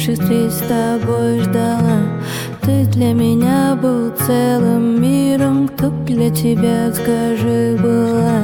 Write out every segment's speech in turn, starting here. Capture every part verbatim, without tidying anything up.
наших встреч с тобой ждала. Ты для меня был целым миром. Кто для тебя, скажи, была?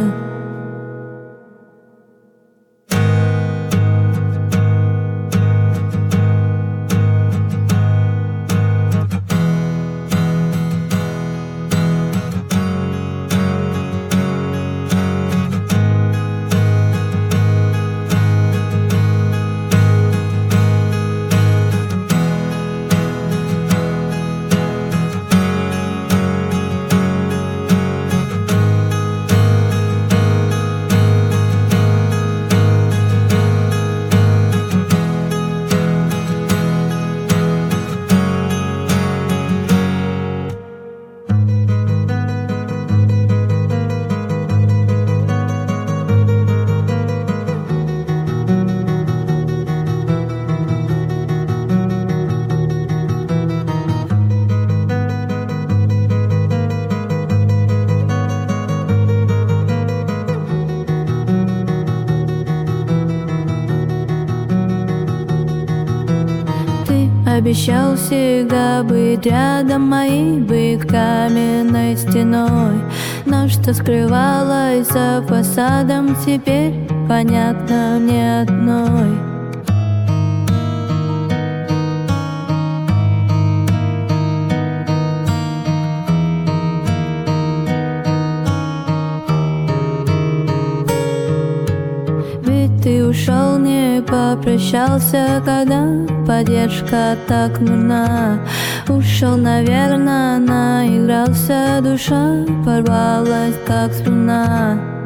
Обещал всегда быть рядом, моей быть каменной стеной. Но что скрывалось за фасадом, теперь понятно мне одной. Ведь ты ушел, не попрощался, когда поддержка так нужна. Ушел, наверное, наигрался, душа порвалась, как струна.